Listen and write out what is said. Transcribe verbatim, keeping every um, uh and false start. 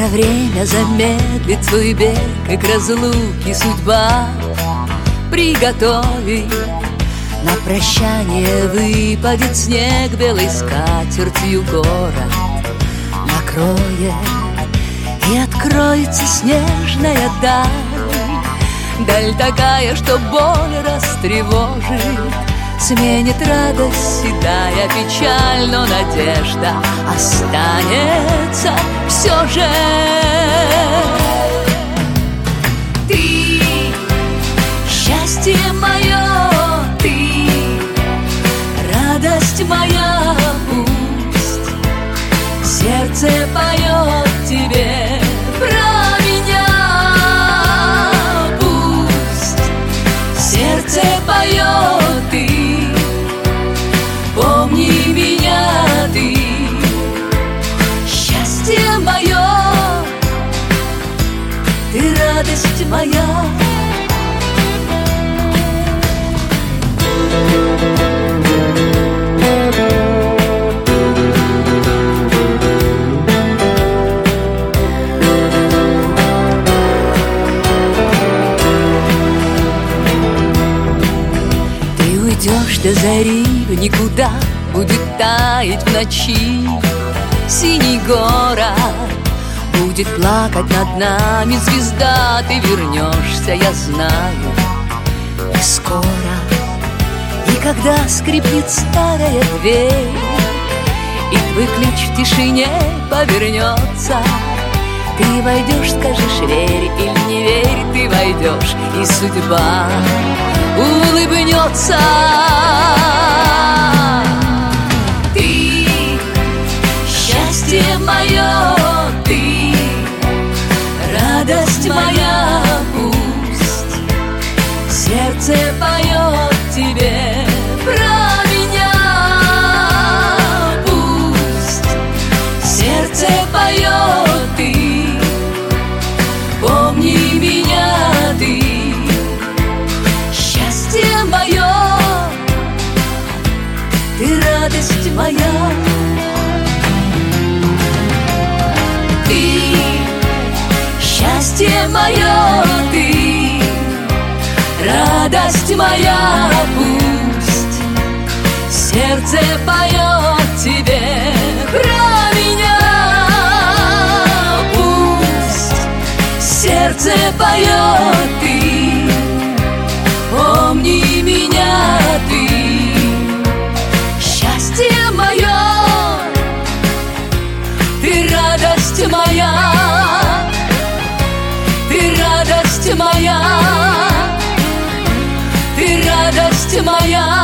время замедлит свой бег, и к разлуке судьба приготовит. На прощание выпадет снег, белой скатертью город накроет, и откроется снежная даль. Даль такая, что боль растревожит, сменит радость седая печаль, но надежда останется все же. Ты, счастье мое, ты, радость моя, пусть сердце поет тебе про меня. Пусть сердце поет, ты, помни меня, ты, счастье мое, ты, радость моя. Ты уйдешь до зари в никуда, будет таять в ночи синий город, будет плакать над нами звезда. Ты вернешься, я знаю, и скоро. И когда скрипнет старая дверь, и твой ключ в тишине повернется, ты войдешь, скажешь, верь или не верь, ты войдешь, и судьба улыбнется. Ты, счастье мое, ты, радость моя, пусть сердце поет тебе про меня. Пусть сердце поет, ты, помни меня, ты, счастье мое, ты, радость моя. Ты, счастье мое, ты, радость моя, пусть сердце поет тебе про меня. Пусть сердце поет, ты, помни меня, ты, счастье мое, ты, радость моя, ты, радость моя, ты, радость моя.